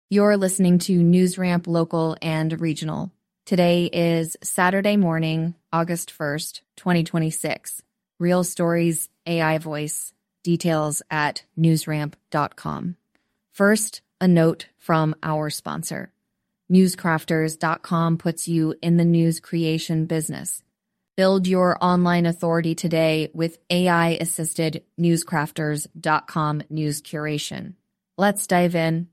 You're listening to NewsRamp Local and Regional. Today is Saturday morning, August 1st, 2026. Real stories, AI voice. Details at newsramp.com. First, a note from our sponsor. Newscrafters.com puts you in the news creation business. Build your online authority today with AI-assisted newscrafters.com news curation. Let's dive in.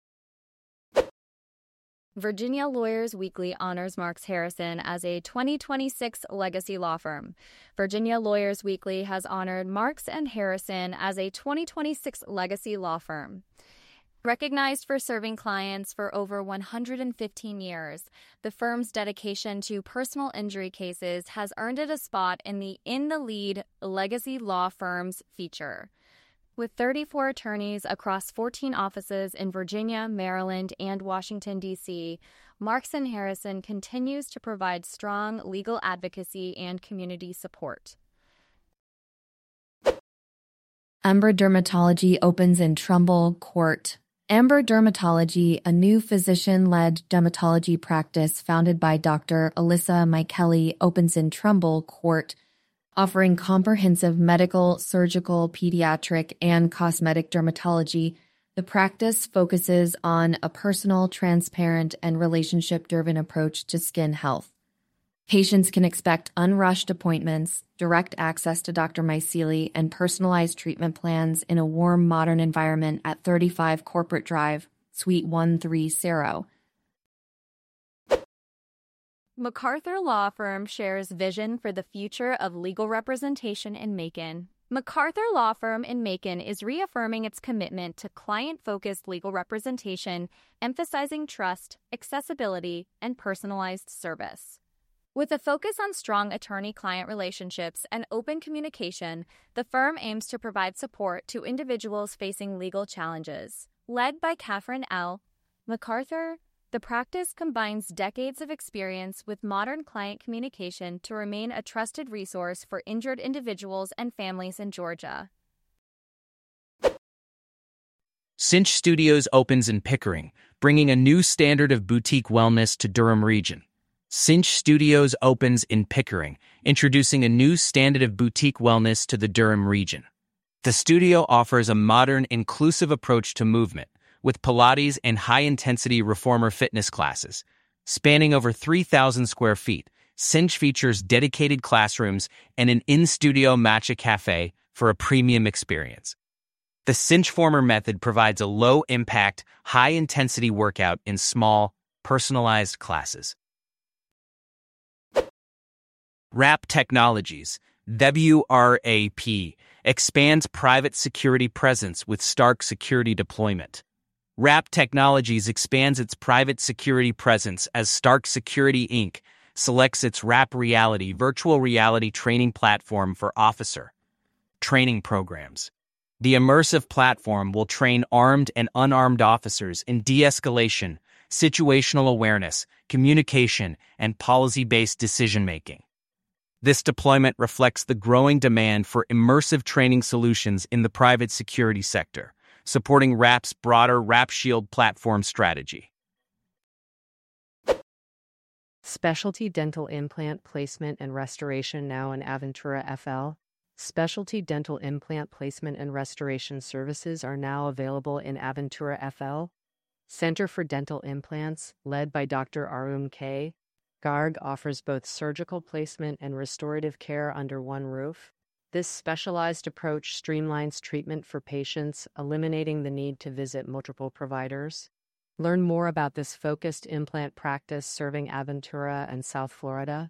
Virginia Lawyers Weekly honors Marks Harrison as a 2026 legacy law firm. Virginia Lawyers Weekly has honored Marks & Harrison as a 2026 legacy law firm. Recognized for serving clients for over 115 years, the firm's dedication to personal injury cases has earned it a spot in the In the Lead Legacy Law Firms feature. With 34 attorneys across 14 offices in Virginia, Maryland, and Washington, D.C., Marks & Harrison continues to provide strong legal advocacy and community support. Amber Dermatology opens in Trumbull Court. Amber Dermatology, a new physician-led dermatology practice founded by Dr. Alyssa Micheli, opens in Trumbull Court, offering comprehensive medical, surgical, pediatric, and cosmetic dermatology. The practice focuses on a personal, transparent, and relationship-driven approach to skin health. Patients can expect unrushed appointments, direct access to Dr. Micheli, and personalized treatment plans in a warm, modern environment at 35 Corporate Drive, Suite 130. MacArthur Law Firm shares vision for the future of legal representation in Macon. MacArthur Law Firm in Macon is reaffirming its commitment to client-focused legal representation, emphasizing trust, accessibility, and personalized service. With a focus on strong attorney-client relationships and open communication, the firm aims to provide support to individuals facing legal challenges. Led by Catherine L. MacArthur, the practice combines decades of experience with modern client communication to remain a trusted resource for injured individuals and families in Georgia. Cinch Studios opens in Pickering, bringing a new standard of boutique wellness to Durham region. Cinch Studios opens in Pickering, introducing a new standard of boutique wellness to the Durham region. The studio offers a modern, inclusive approach to movement, with Pilates and high-intensity reformer fitness classes. Spanning over 3,000 square feet, Cinch features dedicated classrooms and an in-studio matcha cafe for a premium experience. The Cinch Former method provides a low-impact, high-intensity workout in small, personalized classes. WRAP Technologies, WRAP, expands private security presence with Stark Security deployment. WRAP Technologies expands its private security presence as Stark Security Inc. selects its WRAP Reality virtual reality training platform for officer training programs. The immersive platform will train armed and unarmed officers in de-escalation, situational awareness, communication, and policy-based decision-making. This deployment reflects the growing demand for immersive training solutions in the private security sector, supporting WRAP's broader WRAP Shield platform strategy. Specialty Dental Implant Placement and Restoration now in Aventura FL. Specialty Dental Implant Placement and Restoration services are now available in Aventura FL. Center for Dental Implants, led by Dr. Arum K. Garg, offers both surgical placement and restorative care under one roof. This specialized approach streamlines treatment for patients, eliminating the need to visit multiple providers. Learn more about this focused implant practice serving Aventura and South Florida.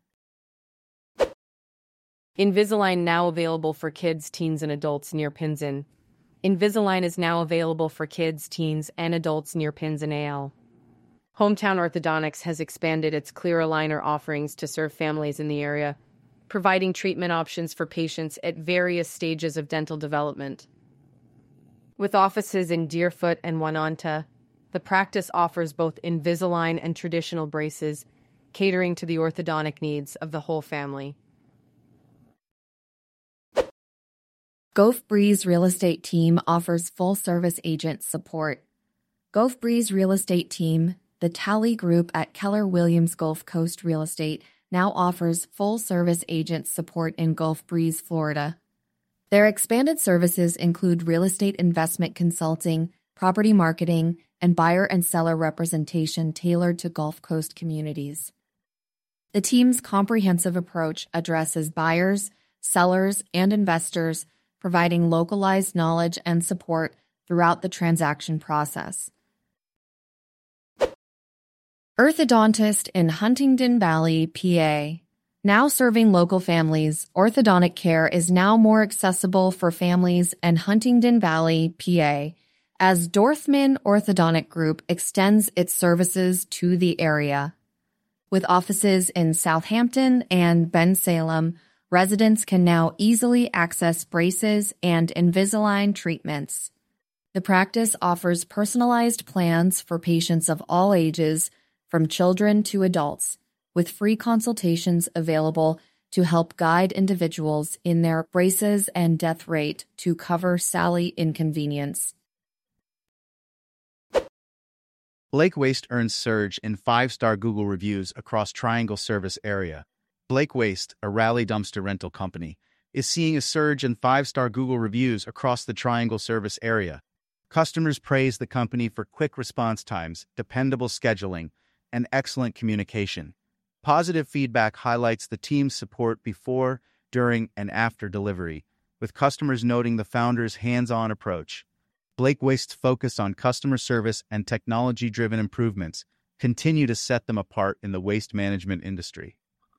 Invisalign now available for kids, teens, and adults near Pinson. Invisalign is now available for kids, teens, and adults near Pinson AL. Hometown Orthodontics has expanded its clear aligner offerings to serve families in the area, providing treatment options for patients at various stages of dental development. With offices in Deerfoot and Wananta, the practice offers both Invisalign and traditional braces, catering to the orthodontic needs of the whole family. Gulf Breeze Real Estate Team offers full-service agent support. Gulf Breeze Real Estate Team, the Tally Group at Keller Williams Gulf Coast Real Estate, now offers full-service agent support in Gulf Breeze, Florida. Their expanded services include real estate investment consulting, property marketing, and buyer and seller representation tailored to Gulf Coast communities. The team's comprehensive approach addresses buyers, sellers, and investors, providing localized knowledge and support throughout the transaction process. Orthodontist in Huntingdon Valley, PA. Now serving local families, orthodontic care is now more accessible for families in Huntingdon Valley, PA, as Dorfman Orthodontic Group extends its services to the area. With offices in Southampton and Bensalem, residents can now easily access braces and Invisalign treatments. The practice offers personalized plans for patients of all ages, from children to adults, with free consultations available to help guide individuals in their braces and death rate to cover Sally inconvenience. Blake Waste earns surge in 5-star Google reviews across Triangle service area. Blake Waste, a Raleigh dumpster rental company, is seeing a surge in 5-star Google reviews across the Triangle service area. Customers praise the company for quick response times, dependable scheduling, and excellent communication. Positive feedback highlights the team's support before, during, and after delivery, with customers noting the founder's hands-on approach. Blake Waste's focus on customer service and technology-driven improvements continue to set them apart in the waste management industry.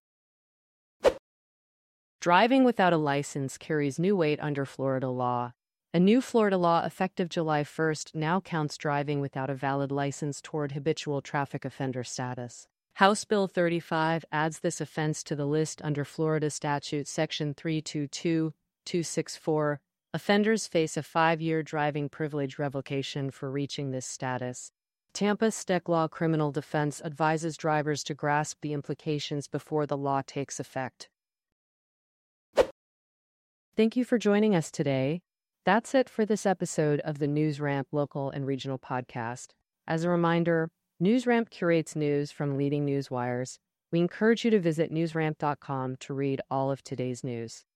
Driving without a license carries new weight under Florida law. A new Florida law effective July 1st now counts driving without a valid license toward habitual traffic offender status. House Bill 35 adds this offense to the list under Florida Statute Section 322264. Offenders face a 5-year driving privilege revocation for reaching this status. Tampa State Law Criminal Defense advises drivers to grasp the implications before the law takes effect. Thank you for joining us today. That's it for this episode of the NewsRamp local and regional podcast. As a reminder, NewsRamp curates news from leading news wires. We encourage you to visit newsramp.com to read all of today's news.